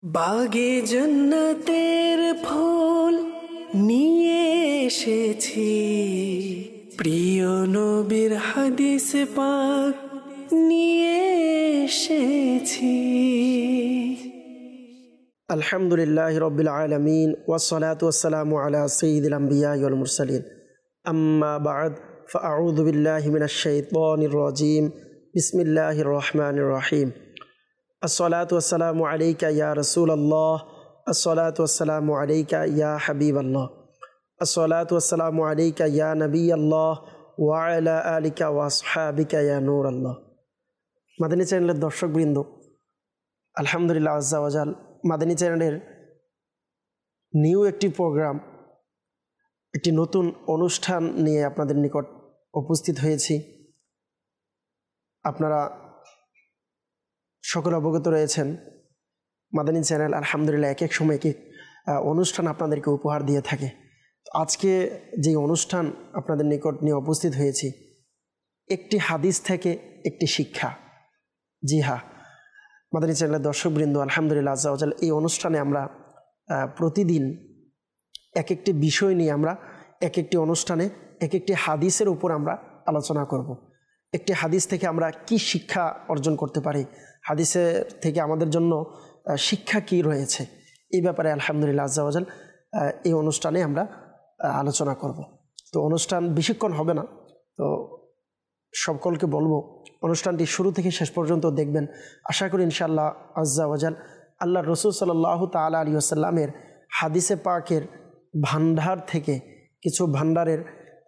বাগে জন্নতের ফুল নিয়ে এসেছি, প্রিয় নবীর হাদিস পাক নিয়ে এসেছি। আলহামদুলিল্লাহি রাব্বিল আলামিন ওয়াসসালাতু ওয়াসসালামু আলা সাইয়্যিদিল আমবিয়া ওয়াল মুরসালিন, আম্মা বা'দ, ফাআউযু বিল্লাহি মিনাশ শাইতানির রাজীম। বিসমিল্লাহির রহমানির রহিম। আসসালাতু ওয়াসসালামু আলাইকা ইয়া রাসূলুল্লাহ, আসসালাতু ওয়াসসালামু আলাইকা ইয়া হাবিবাল্লাহ, আসসালাতু ওয়াসসালামু আলাইকা ইয়া নবিয়াল্লাহ ওয়া আলা আলিকা ওয়া আসহাবিকা ইয়া নূরাল্লাহ। মাদানী চ্যানেলের দর্শকবৃন্দ, আলহামদুলিল্লাহ আজ্জা ওয়াজাল মাদানী চ্যানেলের নিউ একটি প্রোগ্রাম, একটি নতুন অনুষ্ঠান নিয়ে আপনাদের নিকট উপস্থিত হয়েছি। আপনারা সকলে অবগত রয়েছেন, মাদানী চ্যানেল আলহামদুলিল্লাহ এক এক সময় এক অনুষ্ঠান আপনাদেরকে উপহার দিয়ে থাকে। আজকে যে অনুষ্ঠান আপনাদের নিকট নিয়ে উপস্থিত হয়েছি, একটি হাদিস থেকে একটি শিক্ষা। জি হ্যাঁ, মাদানী চ্যানেলের দর্শকবৃন্দ, আলহামদুলিল্লাহ আজ্জা ওয়াজাল এই অনুষ্ঠানে আমরা প্রতিদিন এক একটি বিষয় নিয়ে আমরা এক একটি অনুষ্ঠানে এক একটি হাদিসের উপর আমরা আলোচনা করব। একটি হাদিস থেকে আমরা কি শিক্ষা অর্জন করতে পারি, হাদিসের থেকে আমাদের জন্য শিক্ষা কি রয়েছে, এই ব্যাপারে আলহামদুলিল্লাহ আজ্জা ওয়াজাল এই অনুষ্ঠানে আমরা আলোচনা করব। তো অনুষ্ঠান বেশিক্ষণ হবে না, তো সকলকে বলবো অনুষ্ঠানটি শুরু থেকে শেষ পর্যন্ত দেখবেন। আশা করি ইনশাআল্লাহ আজ্জা ওয়াজাল আল্লাহ রসুল সাল্লাল্লাহু তাআলা আলাইহি ওয়াসাল্লামের হাদিসে পাকের ভান্ডার থেকে ভান্ডারের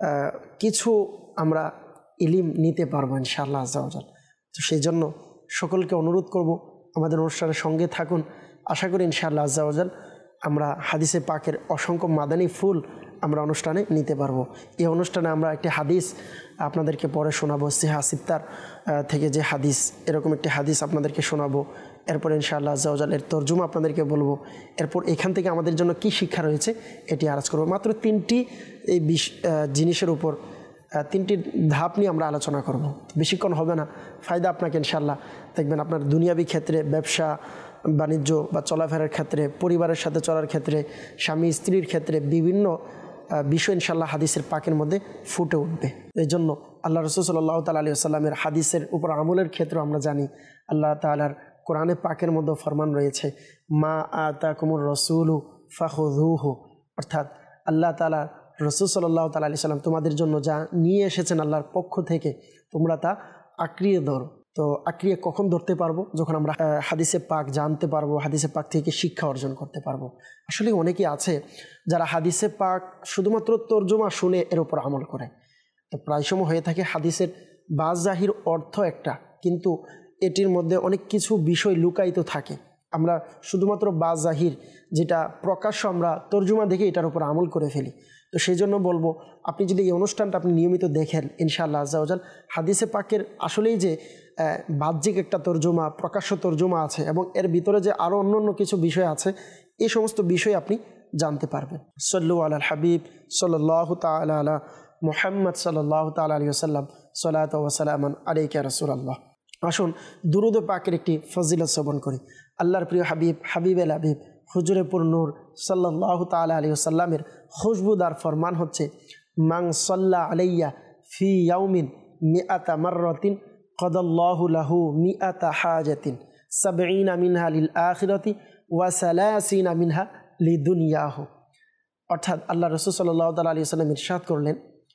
কিছু আমরা ইলিম নিতে পারবো ইনশাআল্লাহ আজ্জা ওয়াজাল। তো সেই জন্য সকলকে অনুরোধ করব, আমাদের অনুষ্ঠানের সঙ্গে থাকুন। আশা করি ইনশাআল্লাহ আজ্জা ওয়াজাল আমরা হাদিসে পাকের অসংখ্য মাদানী ফুল আমরা অনুষ্ঠানে নিতে পারবো। এই অনুষ্ঠানে আমরা একটি হাদিস আপনাদেরকে পরে শোনাবো, সিহা সিত্তার থেকে যে হাদিস, এরকম একটি হাদিস আপনাদেরকে শোনাবো। এরপর ইনশাআল্লাহ আজ্জা ওয়াজাল এর তর্জমা আপনাদেরকে বলবো। এরপর এখান থেকে আমাদের জন্য কি শিক্ষা রয়েছে এটি আলোচনা করবো। মাত্র তিনটি এই জিনিসের উপর তিনটি ধাপ নিয়ে আমরা আলোচনা করব। বেশিক্ষণ হবে না, ফায়দা আপনাকে ইনশাআল্লাহ দেখবেন আপনার দুনিয়াবী ক্ষেত্রে, ব্যবসা বাণিজ্য বা চলাফেরার ক্ষেত্রে, পরিবারের সাথে চলার ক্ষেত্রে, স্বামী স্ত্রীর ক্ষেত্রে বিভিন্ন বিষয় ইনশাআল্লাহ হাদিসের পাকের মধ্যে ফুটে উঠবে। এই জন্য আল্লাহ রসুল সাল্লাল্লাহু তাআলা আলাইহি ওয়াসাল্লামের হাদিসের উপর আমলের ক্ষেত্রে আমরা জানি আল্লাহ তাআলার কোরআনে পাকের মধ্যে ফরমান রয়েছে, মা আতাকুমুর রাসূলু ফাখুযুহু, অর্থাৎ আল্লাহ তাআলা রসুল সাল্লাল্লাহু তাআলা আলাইহি ওয়াসাল্লাম তোমাদের জন্য যা নিয়ে এসেছেন আল্লাহর পক্ষ থেকে, তোমরা তা আঁকড়িয়ে ধরো। তো আঁকড়িয়ে কখন ধরতে পারবো? যখন আমরা হাদিসে পাক জানতে পারবো, হাদিসে পাক থেকে শিক্ষা অর্জন করতে পারবো। আসলে অনেকেই আছে যারা হাদিসে পাক শুধুমাত্র তর্জমা শুনে এর উপর আমল করে। তো প্রায় সময় হয়ে থাকে হাদিসের বাজাহির অর্থ একটা, কিন্তু এটির মধ্যে অনেক কিছু বিষয় লুকায়িত থাকে। আমরা শুধুমাত্র বাজাহির, যেটা প্রকাশ্য, আমরা তর্জমা দেখে এটার উপর আমল করে ফেলি। তো সেই জন্য বলবো, আপনি যদি এই অনুষ্ঠানটা আপনি নিয়মিত দেখেন ইনশাআল্লাহ আজ্জা ওয়াজাল হাদিসে পাকের আসলেই যে বাহ্যিক একটা তর্জমা, প্রকাশ্য তর্জমা আছে এবং এর ভিতরে যে আরও অন্য কিছু বিষয় আছে, এই সমস্ত বিষয় আপনি জানতে পারবেন। সাল্লু আলাল হাবিব সাল্লাল্লাহু তাআলা আলা মুহাম্মদ সাল্লাল্লাহু তাআলা আলাইহি ওয়াসাল্লাম, সালাতু ওয়া সালামান আলাইকা রাসূলুল্লাহ। আসুন দুরুদ পাকের একটি ফজিলত শ্রবণ করি। আল্লাহর প্রিয় হাবিব, হাবিবেল হাবিব হুজুরে পুর নূর সাল্লাল্লাহু তাআলা আলাইহি ওয়াসাল্লামের খুশবুদার ফরমান হচ্ছে, মান সাল্লা আলাইয়া ফি ইয়াউমিন মিআতা মাররাতিন কাদাল্লাহু লাহু মিআতা হাজাতিন সাবঈনা মিনহা লিল আখিরাতি ওয়া সালাসিনা মিনহা লিদুনিয়াহু। অর্থাৎ আল্লাহ রাসূল সাল্লাল্লাহু তাআলা আলাইহি ওয়াসাল্লাম ইরশাদ করলেন,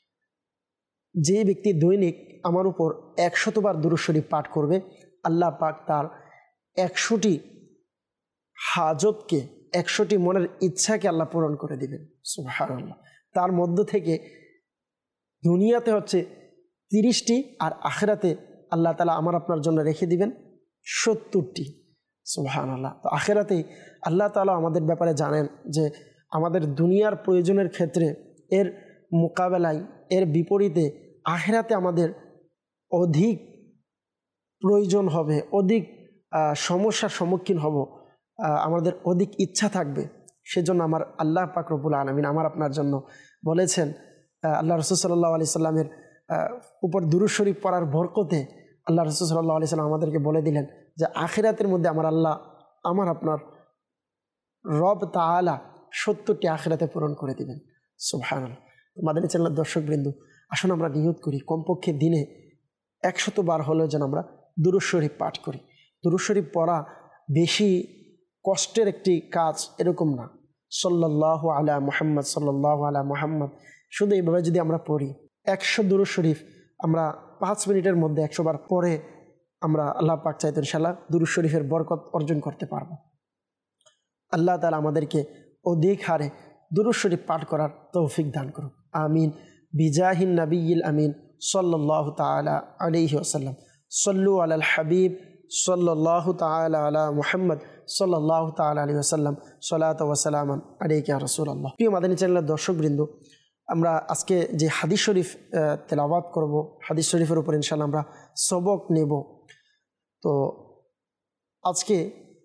যে ব্যক্তি দৈনিক আমার উপর 100 বার দুরূদ শরীফ পাঠ করবে, আল্লাহ পাক তার 100টি হাজতকে, 100টি মনের ইচ্ছাকে আল্লাহ পূরণ করে দিবেন। সুবহানাল্লাহ। তার মধ্য থেকে দুনিয়াতে হচ্ছে 30টি, আর আখিরাতে আল্লাহ তাআলা আমার আপনার জন্য রেখে দিবেন 70টি। সুবহানাল্লাহ। তো আখিরাতে আল্লাহ তাআলা আমাদের ব্যাপারে জানেন যে আমাদের দুনিয়ার প্রয়োজনের ক্ষেত্রে এর মোকাবেলায়, এর বিপরীতে আখিরাতে আমাদের অধিক প্রয়োজন হবে, অধিক সমস্যার সম্মুখীন হব, আমাদের অধিক ইচ্ছা থাকবে। সেজন্য আমার আল্লাহ পাক রব্বুল আলামিন আমার আপনার জন্য বলেছেন, আল্লাহ রাসূল সাল্লাল্লাহু আলাইহি সাল্লামের উপর দুরূদ শরীফ পড়ার বরকতে আল্লাহ রাসূল সাল্লাল্লাহু আলাইহি সাল্লাম আমাদেরকে বলে দিলেন যে আখিরাতের মধ্যে আমার আল্লাহ আমার আপনার রব তাআলা 70টি আখিরাতে পূরণ করে দিবেন। সুবহানাল্লাহ। মাদানী চ্যানেলের দর্শকবৃন্দ, আসুন আমরা নিয়ত করি কমপক্ষে দিনে 100 বার হলেও যেন আমরা দুরূদ শরীফ পাঠ করি। দুরূদ শরীফ পড়া বেশি কষ্টের একটি কাজ এরকম না। সাল্লাল্লাহু আলা মুহাম্মদ, সাল্লাল্লাহু আলা মুহাম্মদ, শুধু এইভাবে যদি আমরা পড়ি 100 দুরূদ শরীফ আমরা 5 মিনিটের মধ্যে 100 বার পড়ে আমরা আল্লাহ পাক চাইতে ইনশাআল্লাহ দুরূদ শরীফের বরকত অর্জন করতে পারবো। আল্লাহ তাআলা আমাদেরকে অধিক হারে দুরূদ শরীফ পাঠ করার তৌফিক দান করুন। আমিন। বিজাহিন নবিয়্যিল আমিন সাল্লাল্লাহু তাআলা আলাইহি ওয়াসাল্লাম। সাল্লু আলাল হাবিব সাল্লাল্লাহু তাআলা আলা মুহাম্মদ সাল্লাল্লাহু তাআলা আলাইহি ওয়াসাল্লাম। সালাতু ওয়া সালামান আলাইকা ইয়া রাসূলুল্লাহ। প্রিয় মাদানী চ্যানেলের দর্শকবৃন্দ, আমরা আজকে যে হাদিস শরীফ তেলাওয়াত করব, হাদিস শরীফের উপর ইনশাআল্লাহ আমরা সবক নেব। তো আজকে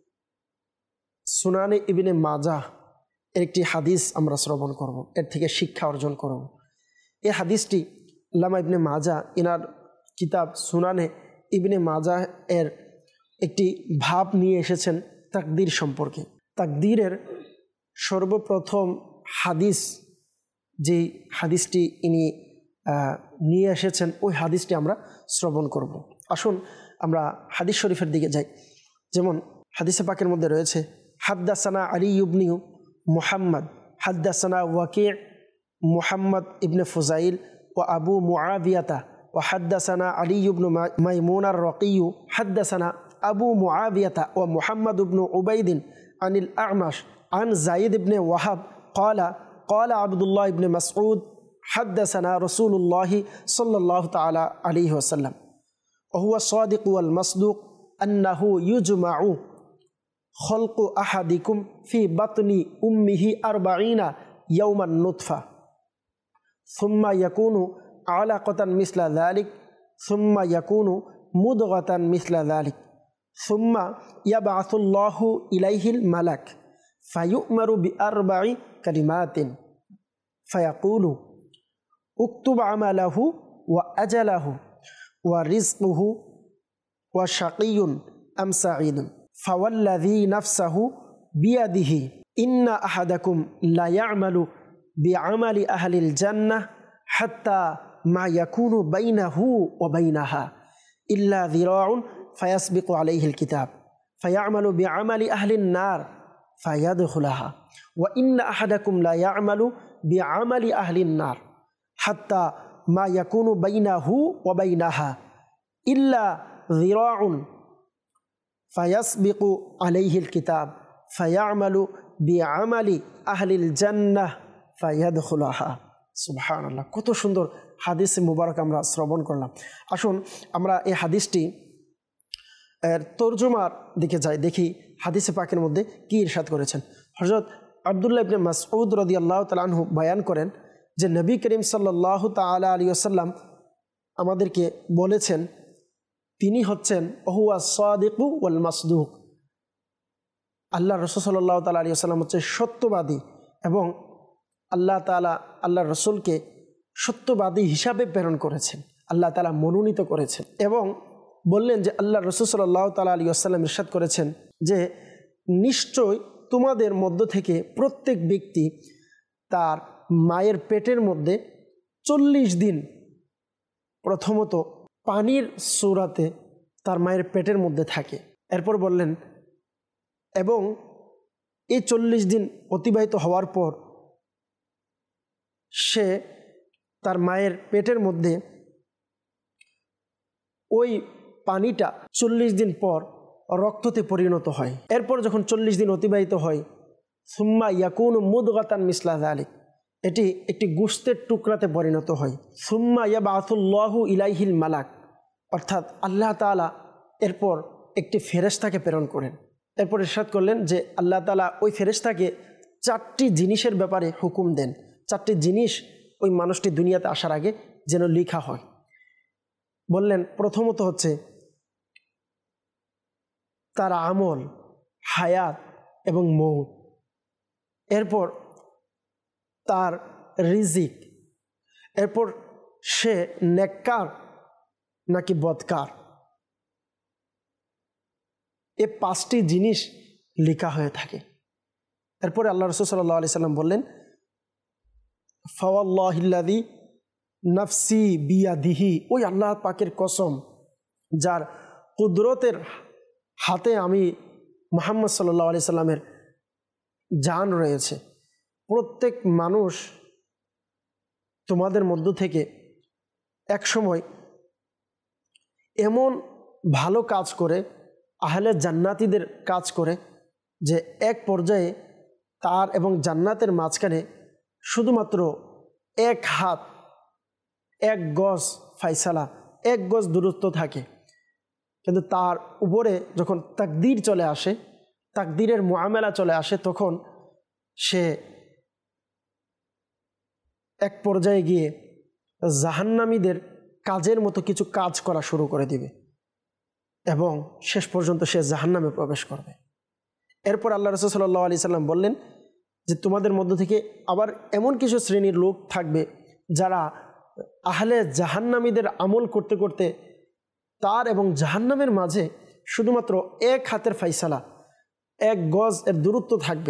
সুনানে ইবনে মাজাহ এর একটি হাদিস আমরা শ্রবণ করব, এর থেকে শিক্ষা অর্জন করব। এই হাদিসটি আল্লামা ইবনে মাজাহ ইনার কিতাব সুনানে ইবনে মাজাহ এর একটি ভাব নিয়ে এসেছেন তাকদীর সম্পর্কে। তাকদীরের সর্বপ্রথম হাদিস যেই হাদিসটি ইনি নিয়ে এসেছেন, ওই হাদিসটি আমরা শ্রবণ করব। আসুন আমরা হাদিস শরীফের দিকে যাই। যেমন হাদিসে পাকের মধ্যে রয়েছে, হাদ্দাসানা আলী ইবনে মুহাম্মদ হাদ্দাসানা ওয়াকি' মুহাম্মদ ইবনে ফুজাইল ও আবু মুআবিয়াতা ও হাদ্দাসানা আলী ইবনে মাইমুন আর-রাকি হাদ্দাসানা আবু মুআবিয়াতা ও মুহাম্মদ ইবনে উবাইদিন আনিল আ'মাশ আন যায়েদ ইবনে ওয়াহাব ক্বালা ক্বালা আব্দুল্লাহ ইবনে মাসউদ হাদ্দাসানা রাসূলুল্লাহ সাল্লাল্লাহু তাআলা আলাইহি ওয়াসাল্লাম ওয়া হুয়া সাদিক ওয়াল মাসদুক আন্নাহু ইউজমাউ খলকু আহাদিকুম ফি বাতনি উম্মিহি 40 ইয়াওমান নুতফা সুম্মা ইয়াকুনু আলাকাতান মিসলা যালিক সুম্মা ইয়াকুনু মুদগাতান মিসলা যালিক সুম্মা ইয়াবআসুল্লাহু ইলাইহিল মালাক ফায়ু'মারু বি4 কালিমাতিন ফায়াকুলু উকতুব আমালাহু ওয়া আজালাহু ওয়া রিজকুহু ওয়া শাকিয়ুন আম সাঈদুন ফাওয়াল্লাযী নাফসুহু বিয়াদিহি ইন্না আহাদাকুম লা ইয়া'মালু বি'আমালি আহলিল জান্নাহ হাত্তা মা ইয়াকুনু বাইনাহু ওয়া বাইনাহা ইল্লা যিরাউন ফায়াসবিকু আলাইহিল কিতাব ফায়া'মালু বি'আমালি আহলিন নার ফায়াদখুলাহা ওয়া ইন্না আহাদাকুম লা ইয়া'মালু বি'আমালি আহলিন নার হাত্তা মা ইয়াকুনু বাইনাহু ওয়া বাইনাহা ইল্লা যিরাউন ফায়াসবিকু আলাইহিল কিতাব ফায়া'মালু বি'আমালি আহলিল জান্নাহ ফায়াদখুলাহা। সুবহানাল্লাহ। কত সুন্দর হাদিস মুবারক আমরা শ্রবণ করলাম। আসুন আমরা এই হাদিসটি এর তরজমার দিকে যাই, দেখি হাদিসে পাকের মধ্যে কি ইরশাদ করেছেন। হযরত আব্দুল্লাহ ইবনে মাসউদ রাদিয়াল্লাহু তাআলা আনহু বয়ান করেন যে নবী করিম সাল্লাল্লাহু তাআলা আলাইহি ওয়াসাল্লাম আমাদেরকে বলেছেন, তিনি হচ্ছেন হুয়া সাদিকু ওয়াল মাসদুক। আল্লাহ রাসূল সাল্লাল্লাহু তাআলা আলাইহি ওয়াসাল্লাম হচ্ছে সত্যবাদী, এবং আল্লাহ তাআলা আল্লাহ রাসূলকে সত্যবাদী হিসাবে প্রেরণ করেছেন, আল্লাহ তাআলা মনোনীত করেছেন। এবং বললেন যে আল্লাহ রাসূল সাল্লাল্লাহু তাআলা আলাইহি ওয়াসাল্লাম ইরশাদ করেছেন যে নিশ্চয় তোমাদের মধ্য থেকে প্রত্যেক ব্যক্তি তার মায়ের পেটের মধ্যে 40 দিন প্রথমত পানির সূরাতে তার মায়ের পেটের মধ্যে থাকে। এরপর বললেন এবং এই 40 দিন অতিবাহিত হওয়ার পর সে তার মায়ের পেটের মধ্যে ওই পানিটা 40 দিন পর রক্ততে পরিণত হয়। এরপর যখন 40 দিন অতিবাহিত হয়, সুম্মা ইয়াকুনু মুদগাতান মিসলা যালিক, এটি একটি গোশতের টুকরাতে পরিণত হয়। সুম্মা ইয়াবআসুল্লাহু ইলাইহিল মালাক, অর্থাৎ আল্লাহ তাআলা এরপর একটি ফেরেশতাকে প্রেরণ করেন। এরপর ইরশাদ করলেন যে আল্লাহ তাআলা ওই ফেরেশতাকে 4টি জিনিসের ব্যাপারে হুকুম দেন, 4টি জিনিস ওই মানুষটি দুনিয়াতে আসার আগে যেন লেখা হয়। বললেন প্রথমত হচ্ছে তার আমল, হায়াত এবং মৌত, এরপর তার রিজিক, এরপর সে নেককার নাকি বদকার। এই 5টি জিনিস লেখা হয়ে থাকে। এরপরে আল্লাহ রাসূল সাল্লাল্লাহু আলাইহি সাল্লাম বললেন, ফাওয়াল্লাহিল্লাযী নাফসি বিয়াদিহি, ওই আল্লাহ পাকের কসম যার কুদরতের হাতে আমি মুহাম্মদ সাল্লাল্লাহু আলাইহি সাল্লামের জান রয়েছে, প্রত্যেক মানুষ তোমাদের মধ্য থেকে এক সময় এমন ভালো কাজ করে, আহলে জান্নাতীদের কাজ করে, যে এক পর্যায়ে তার এবং জান্নাতের মাঝখানে শুধুমাত্র এক হাত, এক গজ ফাইসালা, এক গজ দূরত্ব থাকে। কিন্তু তার উপরে যখন তাকদীর চলে আসে, তাকদীরের মুআমালা চলে আসে, তখন সে এক পর্যায়ে গিয়ে জাহান্নামীদের কাজের মতো কিছু কাজ করা শুরু করে দিবে এবং শেষ পর্যন্ত সে জাহান্নামে প্রবেশ করবে। এরপর আল্লাহ রাসূল সাল্লাল্লাহু আলাইহি সাল্লাম বললেন যে তোমাদের মধ্য থেকে আবার এমন কিছু শ্রেণীর লোক থাকবে যারা আহলে জাহান্নামীদের আমল করতে করতে তার এবং জাহান্নামের মাঝে শুধুমাত্র এক হাতের ফাইসালা, এক গজ এর দূরত্ব থাকবে।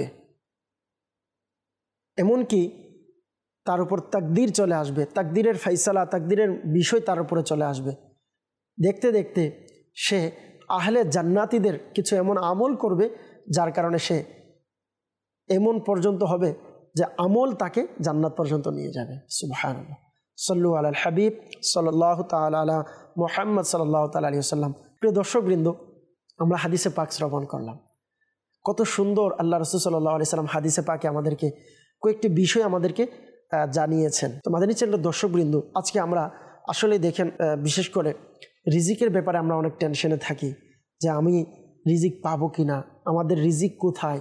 এমনকি তার উপর তাকদীর চলে আসবে, তাকদীরের ফাইসালা, তাকদীরের বিষয় তার উপরে চলে আসবে। দেখতে দেখতে সে আহলে জান্নাতীদের কিছু এমন আমল করবে যার কারণে সে এমন পর্যন্ত হবে যে আমল তাকে জান্নাত পর্যন্ত নিয়ে যাবে। সুবহানাল্লাহ। সাল্লু আলাল হাবিব সাল্লাল্লাহু তাআলা আলা মুহাম্মদ সাল্লাল্লাহু তাআলা আলাইহি ওয়াসাল্লাম। প্রিয় দর্শকবৃন্দ, আমরা হাদিসে পাক শ্রবণ করলাম। কত সুন্দর আল্লাহ রাসূল সাল্লাল্লাহু আলাইহি সাল্লাম হাদিসে পাকে আমাদেরকে কয়েকটি বিষয় আমাদেরকে জানিয়েছেন। তো মাদানী চ্যানেলের দর্শকবৃন্দ, আজকে আমরা আসলে দেখেন, বিশেষ করে রিজিকের ব্যাপারে আমরা অনেক টেনশনে থাকি যে আমি রিজিক পাবো কি না, আমাদের রিজিক কোথায়।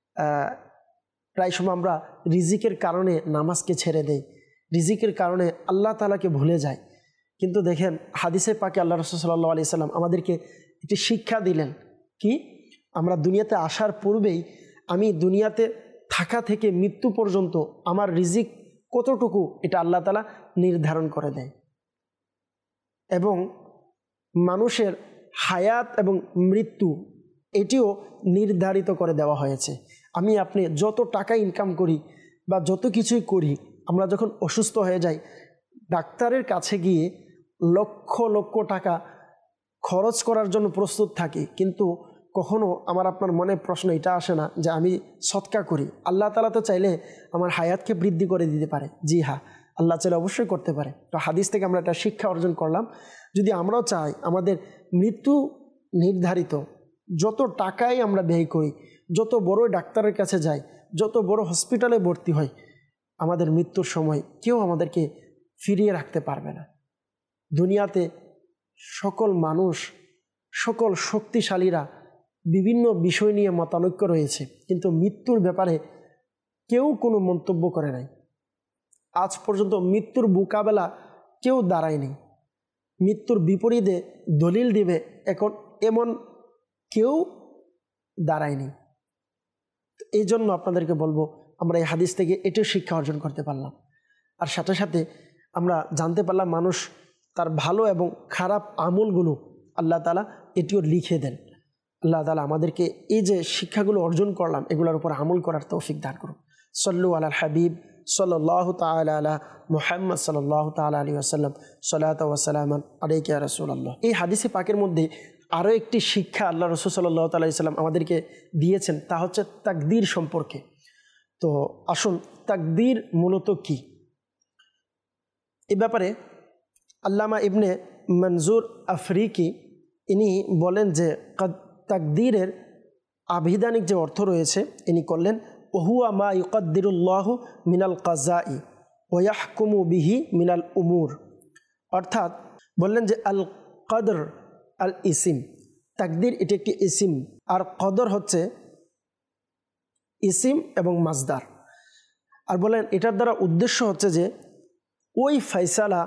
প্রায় সময় আমরা রিজিকের কারণে নামাজকে ছেড়ে দেই, রিজিকের কারণে আল্লাহ তাআলাকে ভুলে যাই। কিন্তু দেখেন হাদিসে পাকে আল্লাহ রাসূল সাল্লাল্লাহু আলাইহি সাল্লাম আমাদেরকে একটি শিক্ষা দিলেন কি, আমরা দুনিয়াতে আসার পূর্বেই আমি দুনিয়াতে থাকা থেকে মৃত্যু পর্যন্ত আমার রিজিক কতটুকু এটা আল্লাহ তাআলা নির্ধারণ করে দেয়। এবং মানুষের হায়াত এবং মৃত্যু এটিও নির্ধারিত করে দেওয়া হয়েছে। আমি আপনি যত টাকা ইনকাম করি বা যত কিছুই করি, আমরা যখন অসুস্থ হয়ে যাই, ডাক্তারের কাছে গিয়ে লক্ষ লক্ষ টাকা খরচ করার জন্য প্রস্তুত থাকি, কিন্তু কখনো আমার আপনার মনে প্রশ্ন এটা আসে না যে আমি সদকা করি। আল্লাহ তাআলা তো চাইলে আমার হায়াতকে বৃদ্ধি করে দিতে পারে। জি হ্যাঁ, আল্লাহ চাইলে অবশ্যই করতে পারে। তো হাদিস থেকে আমরা একটা শিক্ষা অর্জন করলাম, যদি আমরাও চাই আমাদের মৃত্যু নির্ধারিত, যত টাকাই আমরা ব্যয় করি, যত বড় ডাক্তারের কাছে যাই, যত বড় হসপিটালে ভর্তি হই, আমাদের মৃত্যুর সময় কেউ আমাদেরকে ফিরিয়ে রাখতে পারবে না। দুনিয়াতে সকল মানুষ, সকল শক্তিশালীরা বিভিন্ন বিষয় নিয়ে মতানৈক্য রয়েছে, কিন্তু মৃত্যুর ব্যাপারে কেউ কোনো মন্তব্য করে নাই। আজ পর্যন্ত মৃত্যুর মোকাবেলা কেউ দাঁড়ায়নি, মৃত্যুর বিপরীতে দলিল দিবে এখন এমন কেউ দাঁড়ায়নি। এই জন্য আপনাদেরকে বলবো, আমরা এই হাদিস থেকে এটিও শিক্ষা অর্জন করতে পারলাম। আর সাথে সাথে আমরা জানতে পারলাম মানুষ তার ভালো এবং খারাপ আমলগুলো আল্লাহ তাআলা এটিও লিখে দেন। আল্লাহ তাআলা আমাদেরকে এই যে শিক্ষাগুলো অর্জন করলাম এগুলোর উপর আমল করার তৌফিক দান করুন। সাল্লু আলাল হাবিব সাল্লাল্লাহু তাআলা আলা মুহাম্মদ সাল্লাল্লাহু তাআলা আলাইহি ওয়াসাল্লাম, সালাতু ওয়া সালামান আলাইকা ইয়া রাসূলুল্লাহ। এই হাদিসে পাকের মধ্যে আরও একটি শিক্ষা আল্লাহ রাসূল সাল্লাল্লাহু তাআলা আলাইহি ওয়াসাল্লাম আমাদেরকে দিয়েছেন, তা হচ্ছে তাকদীর সম্পর্কে। তো আসুন, তাকদীর মূলত কি, এ ব্যাপারে আল্লামা ইবনে মনজুর আফরিকি ইনি বলেন যে তাকদীরের আবিধানিক যে অর্থ রয়েছে ইনি করলেন, ওহুয়া মা ইউকদ্দিরুল্লাহু মিনাল কাযাই ওয়া ইয়াহকুমু বিহি মিনাল উমুর। অর্থাৎ বললেন যে আল কদর আল ইসিম, তাকদীর এটি একটি ইসিম, আর কদর হচ্ছে ইসিম এবং মাজদার। আর বলেন এটার দ্বারা উদ্দেশ্য হচ্ছে যে ওই ফয়সালা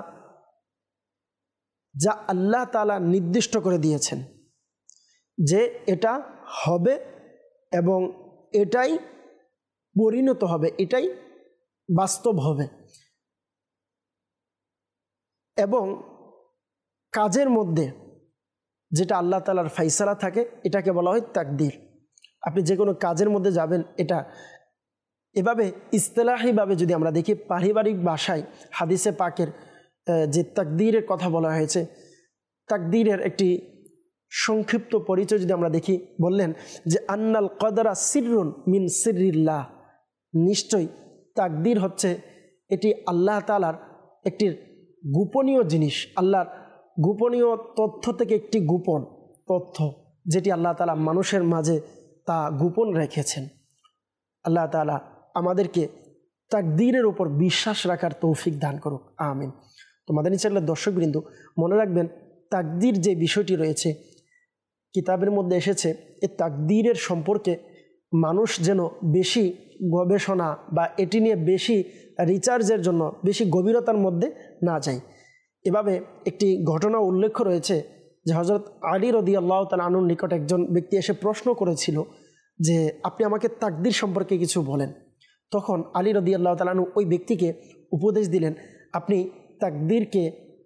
যা আল্লাহ তাআলা নির্দিষ্ট করে দিয়েছেন যে এটা হবে এবং এটাই পরিণত হবে, এটাই বাস্তব হবে, এবং কাজের মধ্যে যেটা আল্লাহ তাআলার ফয়সালা থাকে এটাকে বলা হয় তাকদীর। আপনি যে কোনো কাজের মধ্যে যাবেন, এটা এভাবে ইস্তেলাহিভাবে যদি আমরা দেখি পারিবারিক ভাষায় হাদিসে পাকের যে তাকদীরের কথা বলা হয়েছে, তাকদীরের একটি সংক্ষিপ্ত পরিচয় যদি আমরা দেখি, বললেন যে আন্নাল কদরা সিররুন মিন সিররিল্লাহ, নিশ্চয়ই তাকদীর হচ্ছে এটি আল্লাহ তাআলার একটি গোপনীয় জিনিস, আল্লাহর গোপনীয় তথ্য থেকে একটি গোপন তথ্য, যেটি আল্লাহ তাআলা মানুষের মাঝে তা গোপন রেখেছেন। আল্লাহ তাআলা আমাদেরকে তাকদীরের উপর বিশ্বাস রাখার তৌফিক দান করুক, আমিন। তো মাদানী চ্যানেলের দর্শকবৃন্দ, মনে রাখবেন তাকদীর যে বিষয়টি রয়েছে কিতাবের মধ্যে এসেছে, এই তাকদীরের সম্পর্কে মানুষ যেন বেশি গবেষণা বা এটি নিয়ে বেশি রিসার্চের জন্য বেশি গভীরতার মধ্যে না যায়। এভাবে একটি ঘটনা উল্লেখ রয়েছে যে হযরত আলী রাদিয়াল্লাহু তাআলা আনহুর নিকট একজন ব্যক্তি এসে প্রশ্ন করেছিল যে আপনি আমাকে তাকদীর সম্পর্কে কিছু বলেন। তখন আলী রাদিয়াল্লাহু তাআলা আনহু ওই ব্যক্তিকে উপদেশ দিলেন, আপনি তাকদীরকে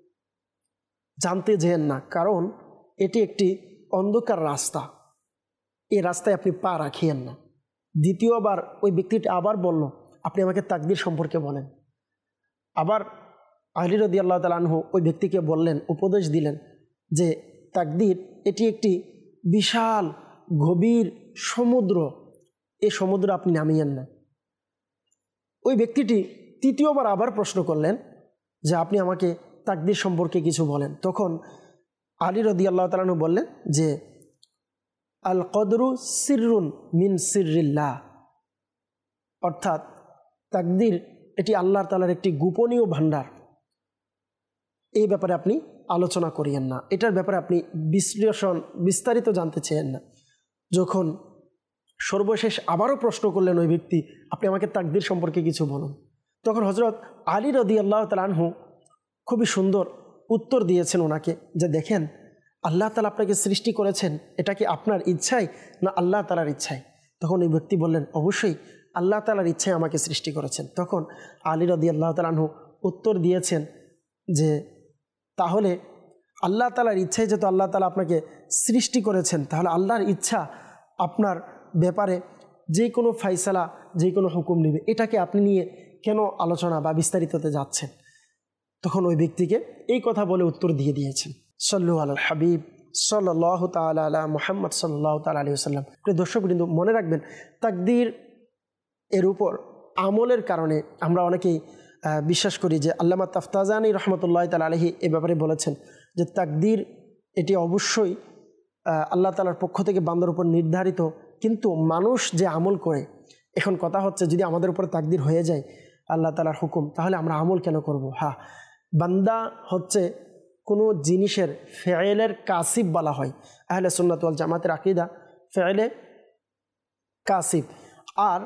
জানতে যেয়েন না, কারণ এটি একটি অন্ধকার রাস্তা, এই রাস্তায় আপনি পা রাখিয়েন না। দ্বিতীয়বার ওই ব্যক্তিটি আবার বলল, আপনি আমাকে তাকদীর সম্পর্কে বলেন। আবার আলী রাদিয়াল্লাহু তাআলা আনহু ওই ব্যক্তিকে বললেন, উপদেশ দিলেন যে তাকদীর এটি একটি বিশাল গভীর সমুদ্র, এই সমুদ্র আপনি নামিয়েন না। ওই ব্যক্তিটি তৃতীয়বার আবার প্রশ্ন করলেন যে আপনি আমাকে তাকদীর সম্পর্কে কিছু বলেন। তখন আলী রাদিয়াল্লাহু তাআলা আনহু বললেন যে আল কদরু সিররুন মিন সিররিল্লাহ, অর্থাৎ তাকদীর এটি আল্লাহ তাআলার একটি গোপনীয় ভাণ্ডার, এই ব্যাপারে আপনি আলোচনা করিয়েন না, এটার ব্যাপারে আপনি বিস্তারিত জানতে চেয়েন না। যখন সর্বশেষ আবারও প্রশ্ন করলেন ওই ব্যক্তি, আপনি আমাকে তাকদীর সম্পর্কে কিছু বলুন, তখন হযরত আলী রাদিয়াল্লাহু তাআলা আনহু খুবই সুন্দর উত্তর দিয়েছেন ওনাকে যে দেখেন, আল্লাহ তাআলা আপনাকে সৃষ্টি করেছেন, এটা কি আপনার ইচ্ছায় না আল্লাহ তাআলার ইচ্ছায়? তখন ওই ব্যক্তি বললেন, অবশ্যই আল্লাহ তাআলার ইচ্ছায় আমাকে সৃষ্টি করেছেন। তখন আলী রাদিয়াল্লাহু তাআলা আনহু উত্তর দিয়েছেন যে তাহলে আল্লাহ তাআলার ইচ্ছায় যেহেতু আল্লাহ তাআলা আপনাকে সৃষ্টি করেছেন, তাহলে আল্লাহর ইচ্ছা আপনার ব্যাপারে যে কোনো ফাইসালা, যে কোনো হুকুম নেবে, এটাকে আপনি নিয়ে কেন আলোচনা বা বিস্তারিততে যাচ্ছেন? তখন ওই ব্যক্তিকে এই কথা বলে উত্তর দিয়ে দিয়েছেন। সাল্লু আলাল হাবিব সাল্লাল্লাহু তাআলা আলা মুহাম্মদ সাল্লাল্লাহু তাআলা আলাইহি ওয়াসাল্লাম। প্রিয় দর্শকবৃন্দ, মনে রাখবেন তাকদীর এর উপর আমলের কারণে আমরা অনেকেই বিশ্বাস করি যে আল্লামা তাফতাজানি রহমতুল্লাহ তাআলা আলাইহি এ ব্যাপারে বলেছেন যে তাকদীর এটি অবশ্যই আল্লাহ তাআলার পক্ষ থেকে বান্দার উপর নির্ধারিত, কিন্তু মানুষ যে আমল করে, এখন কথা হচ্ছে যদি আমাদের উপর তাকদীর হয়ে যায় আল্লাহ তাআলার হুকুম, তাহলে আমরা আমল কেন করব? হ্যাঁ, বান্দা হচ্ছে কোনো জিনিসের ফেয়েলের কাসিব বলা হয়, আহলে সুন্নাত ওয়াল জামাতের আকীদা ফেয়েলে কাসিব, আর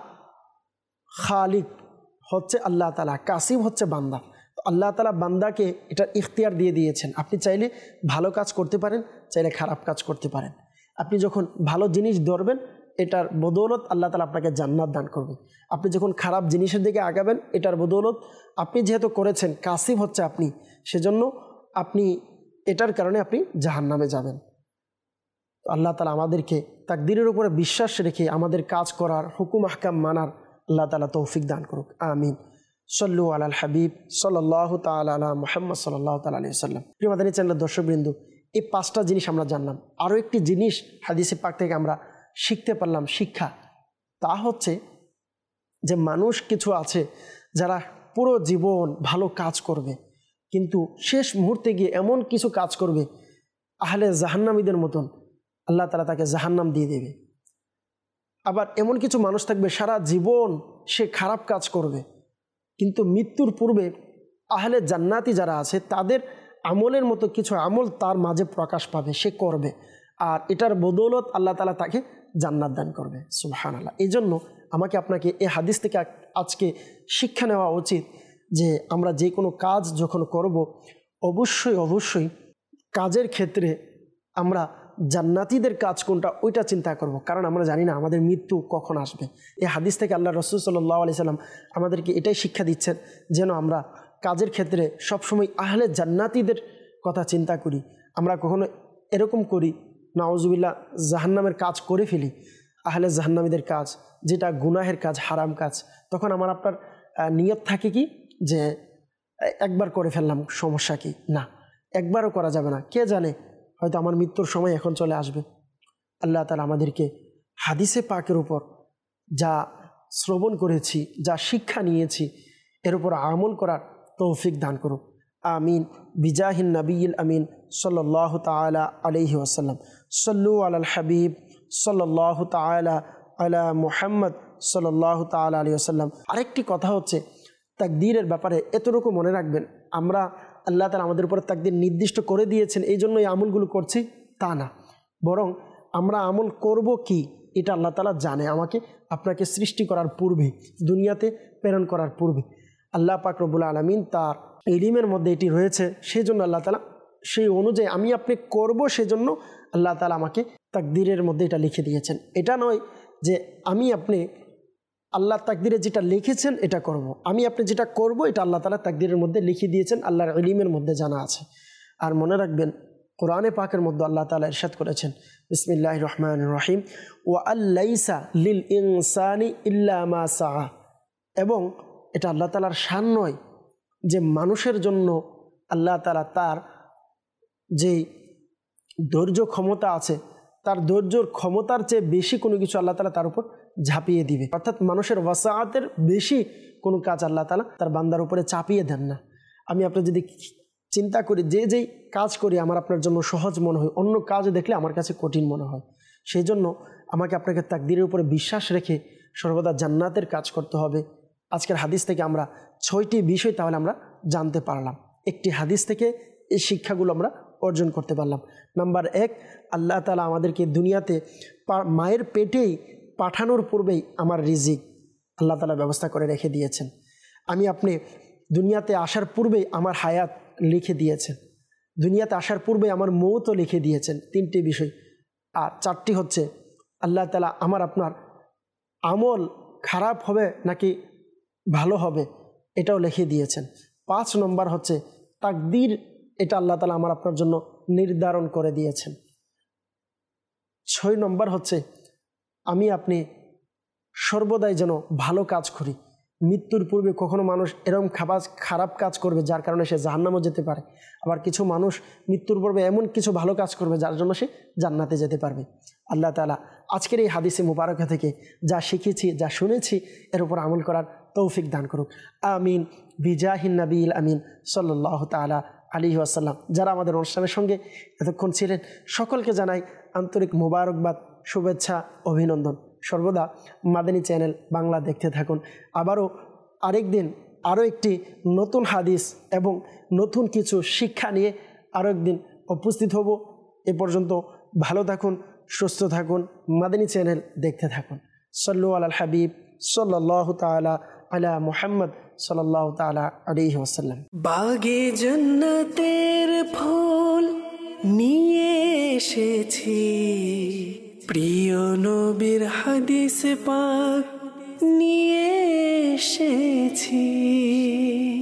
খালিক হচ্ছে আল্লাহ তাআলা, কাসিব হচ্ছে বান্দা। তো আল্লাহ তাআলা বান্দাকে এটার ইখতিয়ার দিয়ে দিয়েছেন, আপনি চাইলে ভালো কাজ করতে পারেন, চাইলে খারাপ কাজ করতে পারেন। আপনি যখন ভালো জিনিস ধরবেন, এটার বদৌলত আল্লাহ তাআলা আপনাকে জান্নাত দান করবে। আপনি যখন খারাপ জিনিসের দিকে আগাবেন, এটার বদৌলত আপনি যেহেতু করেছেন, কাসিব হচ্ছে আপনি, সেজন্য আপনি এটার কারণে আপনি জাহান্নামে যাবেন। আল্লাহ তাআলা আমাদেরকে তাকদীরের উপরে বিশ্বাস রেখে আমাদের কাজ করার, হুকুম আহকাম মানার আল্লাহ তাআলা তৌফিক দান করুক, আমিন। সাল্লু আলাল হাবিব সাল্লাল্লাহু তাআলা আলা মুহাম্মদ সাল্লাল্লাহু তাআলা আলাইহি ওয়াসাল্লাম। প্রিয় মাদানী চ্যানেলের দর্শকবৃন্দ, এই 5টা জিনিস আমরা জানলাম। আরও একটি জিনিস হাদিসে পাক থেকে আমরা শিখতে পারলাম, শিক্ষা, তা হচ্ছে যে মানুষ কিছু আছে যারা পুরো জীবন ভালো কাজ করবে, কিন্তু শেষ মুহূর্তে গিয়ে এমন কিছু কাজ করবে আহলে জাহান্নামীদের মতন, আল্লাহ তাআলা তাকে জাহান্নাম দিয়ে দেবে। আবার এমন কিছু মানুষ থাকবে সারা জীবন সে খারাপ কাজ করবে, কিন্তু মৃত্যুর পূর্বে আহলে জান্নাতি যারা আছে তাদের আমলের মতো কিছু আমল তার মাঝে প্রকাশ পাবে, সে করবে, আর এটার বদৌলত আল্লাহ তাআলা তাকে জান্নাত দান করবে। সুবহানাল্লাহ। এই জন্য আমাকে আপনাকে এই হাদিস থেকে আজকে শিক্ষা নেওয়া উচিত যে আমরা যে কোনো কাজ যখন করব, অবশ্যই কাজের ক্ষেত্রে আমরা জান্নাতীদের কাজ কোনটা ওইটা চিন্তা করব, কারণ আমরা জানি না আমাদের মৃত্যু কখন আসবে। এই হাদিস থেকে আল্লাহ রাসূল সাল্লাল্লাহু আলাইহি সাল্লাম আমাদেরকে এটাই শিক্ষা দিচ্ছেন যেন আমরা কাজের ক্ষেত্রে সবসময় আহলে জান্নাতীদের কথা চিন্তা করি। আমরা কখনো এরকম করি নাউজুবিল্লাহ জাহান্নামের কাজ করে ফেলি, আহলে জাহান্নামীদের কাজ, যেটা গুনাহের কাজ, হারাম কাজ, তখন আমার আপনার নিয়ত থাকে কি যে একবার করে ফেললাম, সমস্যা কি? না, একবারও করা যাবে না। কে জানে, হয়তো আমার মৃত্যুর সময় এখন চলে আসবে। আল্লাহ তাআলা আমাদেরকে হাদিসে পাকের উপর যা শ্রবণ করেছি, যা শিক্ষা নিয়েছি, এর উপর আমল করার তৌফিক দান করুন। আমিন। বিজাহিন নবীল আমিন সাল্লাল্লাহু তাআলা আলাইহি ওয়াসাল্লাম। সাল্লু আলাল হাবিব সাল্লাল্লাহু তাআলা আলা মুহাম্মদ সাল্লাল্লাহু তাআলা আলাইহি ওয়াসাল্লাম। আরেকটি কথা হচ্ছে, তাকদীরের ব্যাপারে এতটুকু মনে রাখবেন, আমরা আল্লাহ তাআলা আমাদের উপর তাকদীর নির্দিষ্ট করে দিয়েছেন, এই জন্য এই আমলগুলো করছি তা না, বরং আমরা আমল করব কি এটা আল্লাহ তাআলা জানে। আমাকে আপনাকে সৃষ্টি করার পূর্বে, দুনিয়াতে প্রেরণ করার পূর্বে আল্লাহ পাক রব্বুল আলামিন তার ইলমের মধ্যে এটি রয়েছে, সেই জন্য আল্লাহ তাআলা সেই অনুযায়ী আমি আপনি করব, সেজন্য আল্লাহ তাআলা আমাকে তাকদীরের মধ্যে এটা লিখে দিয়েছেন। এটা নয় যে আমি আপনি আল্লাহ তাকদীরে যেটা লিখেছেন এটা করব, আমি আপনি যেটা করব এটা আল্লাহ তাআলা তাকদীরের মধ্যে লিখে দিয়েছেন, আল্লাহর ইলমের মধ্যে জানা আছে। আর মনে রাখবেন, কোরআনে পাকের মধ্যে আল্লাহ তাআলা ইরশাদ করেছেন, বিসমিল্লাহির রহমানির রহিম, ওয়া আল্লাইসা লিল ইনসানি ইল্লা মা সাআ। এবং এটা আল্লাহ তাআলার শান নয় যে মানুষের জন্য আল্লাহ তাআলা তার যে ধৈর্য ক্ষমতা আছে, তার ধৈর্যর ক্ষমতার চেয়ে বেশি কোনো কিছু আল্লাহ তাআলা তার উপর ঝাঁপিয়ে দিবে। অর্থাৎ মানুষের ওয়াসাআতের বেশি কোনো কাজ আল্লাহ তাআলা তার বান্দার উপরে চাপিয়ে দেন না। আমি আপনি যদি চিন্তা করি, যেই কাজ করি আমার আপনার জন্য সহজ মনে হয়, অন্য কাজ দেখলে আমার কাছে কঠিন মনে হয়। সেই জন্য আমাকে আপনাকে তাকদীরের উপরে বিশ্বাস রেখে সর্বদা জান্নাতের কাজ করতে হবে। আজকের হাদিস থেকে আমরা 6টি বিষয় তাহলে আমরা জানতে পারলাম। একটি হাদিস থেকে এই শিক্ষাগুলো আমরা অর্জন করতে পারলাম। নাম্বার 1, আল্লাহ তাআলা আমাদেরকে দুনিয়াতে মায়ের পেটেই পাঠানোর পূর্বেই আমার রিজিক আল্লাহ তাআলা ব্যবস্থা করে রেখে দিয়েছেন। আমি আপনি দুনিয়াতে আসার পূর্বেই আমার হায়াত লিখে দিয়েছেন, দুনিয়াতে আসার পূর্বে আমার মৌতও লিখে দিয়েছেন। 3টি বিষয়। আর 4টি হচ্ছে আল্লাহ তাআলা আমার আপনার আমল খারাপ হবে নাকি ভালো হবে এটাও লিখে দিয়েছেন। 5 নম্বর হচ্ছে তাকদীর, এটা আল্লাহ তাআলা আমার আপনার জন্য নির্ধারণ করে দিয়েছেন। 6 নম্বর হচ্ছে আমি আপনি সর্বদাই যেন ভালো কাজ করি। মৃত্যুর পূর্বে কখনো মানুষ এরকম খারাপ কাজ করবে যার কারণে সে জাহান্নামে যেতে পারে, আবার কিছু মানুষ মৃত্যুর পূর্বে এমন কিছু ভালো কাজ করবে যার জন্য সে জান্নাতে যেতে পারবে। আল্লাহ তাআলা আজকের এই হাদিসে মুবারকা থেকে যা শিখেছি, যা শুনেছি, এর উপর আমল করার তৌফিক দান করুক। আমিন। বিজাহিন নবীল আমিন সাল্লাল্লাহু তাআলা আলাইহি ওয়াসাল্লাম। যারা আমাদের অনুষ্ঠানের সঙ্গে এতক্ষণ ছিলেন সকলকে জানাই আন্তরিক মোবারকবাদ, শুভেচ্ছা, অভিনন্দন। সর্বদা মাদানী চ্যানেল বাংলা দেখতে থাকুন। আবারও আরেকদিন আরও একটি নতুন হাদিস এবং নতুন কিছু শিক্ষা নিয়ে আরও একদিন উপস্থিত হব। এ পর্যন্ত ভালো থাকুন, সুস্থ থাকুন, মাদানী চ্যানেল দেখতে থাকুন। সাল্লু আলাল হাবিব সাল্লাল্লাহু তাআলা আলা মুহাম্মদ সাল্লাল্লাহু তাআলা আলাইহি ওয়াসাল্লাম। বাগে জান্নাতের ফুল নিয়ে এসেছি, প্রিয় নবীর হাদিস পাক নিয়ে এসেছি।